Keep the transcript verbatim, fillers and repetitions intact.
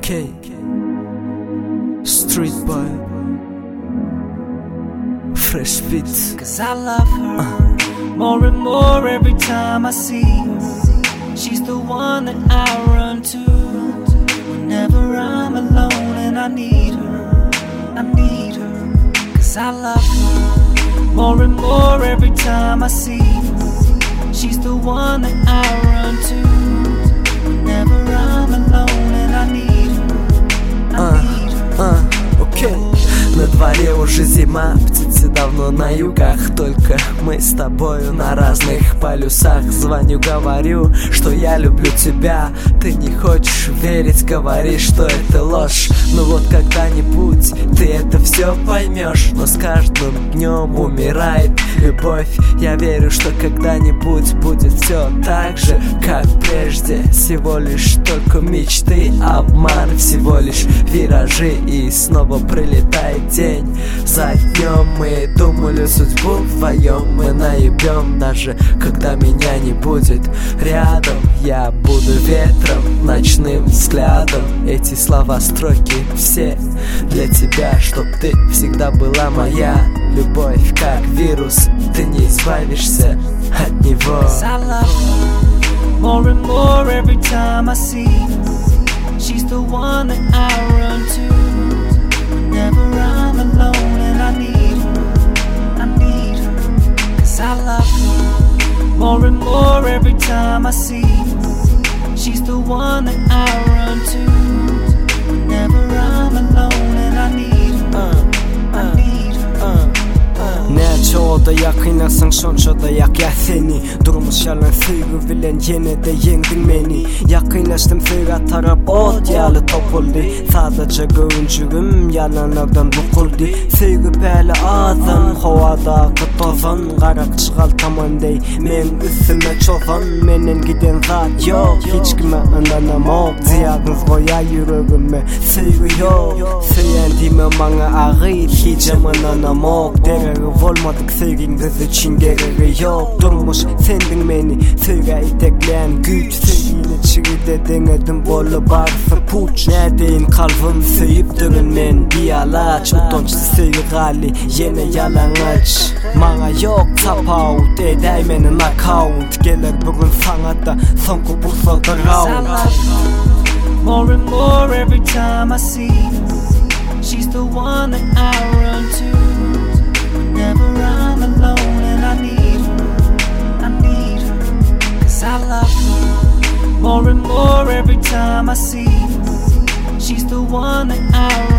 Okay, Street Boy, Fresh Beats. Cause I love her uh. more and more every time I see her. She's the one that I run to whenever I'm alone and I need her. I need her. Cause I love her more and more every time I see her. She's the one that I run to whenever I'm alone and I need her. I need her. Uh, uh, okay. На дворе уже зима, птицы давно на югах. Только мы с тобою на разных полюсах. Звоню, говорю, что я люблю тебя. Ты не хочешь верить, говоришь, что это ложь. Но вот когда-нибудь ты это все поймешь. Но с каждым днем умирает любовь. Я верю, что когда-нибудь будет все так же, как прежде. Всего лишь только мечты, обман, всего лишь виражи. И снова прилетает день за днем. Мы думали судьбу вдвоем мы наебем. Даже когда меня не будет рядом, я буду ветром, ночным взглядом. Эти слова, строки все для тебя, чтоб ты всегда была моя. Любовь как вирус, ты не избавишься от него. More and more every time I see her. She's the one that I run to whenever I'm alone and I need her. I need her. Cause I love her more and more every time I see her. She's the one that I run to whenever I'm alone and I need her. I need her. Nä çoğda yakınasın şonçoda yak yatheni. Durmuş yalan sıyğı bilen yine de yendin beni. Yakınlaştım sıyğa taraf ot yalı topuldu. Sadece göğüncüğüm yalanlardan bukuldu. Sıyğı pəli ağzın havada kıtozan. Qarak çıqal tamandey men üstüme çozan. Menen giden zat yok, hiç kime anlamam. Ziyadınız koya yüreğime sıyğı yok. Sıyentime bana ağır hiç anlamam. Dereği olmadık sevgin kız için gereği yok. Durmuş sendin beni sıyğa itekleyen güç. Sevgini çiğde denedim bolu barısı puç. Neredeyin kalbim sıyıp durun men bir alaç. Utonçlu sıyı gali yine yalan aç. Bana yok tapavut edeymenin account. Gelir bugün sana da son kubursa da round. More and more every time I see her. She's the one that I run to whenever I'm alone and I need her. I need her. Cause I love her more and more every time I see her. She's the one that I run to